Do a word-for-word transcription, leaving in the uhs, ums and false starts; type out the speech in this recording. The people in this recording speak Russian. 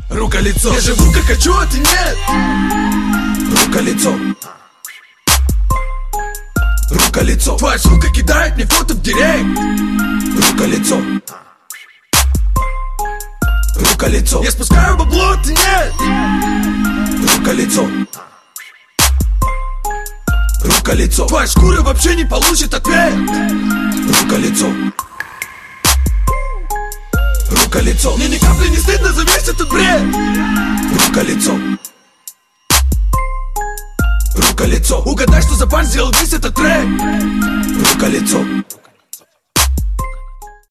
Рука-лицо. Я живу как хочу, а ты нет. Рука-лицо. Рука-лицо. Твоя сука кидает мне фото в директ. Рука-лицо. Рука-лицо. Я спускаю бабло, а ты нет. Рука-лицо. Рука-лицо. Твоя шкура вообще не получит ответ. Рука-лицо. Рука-лицо. Мне ни капли не стыдно за весь этот бред. Рука-лицо. Рука-лицо. Угадай, что за пан сделал весь этот трек. Рука-лицо.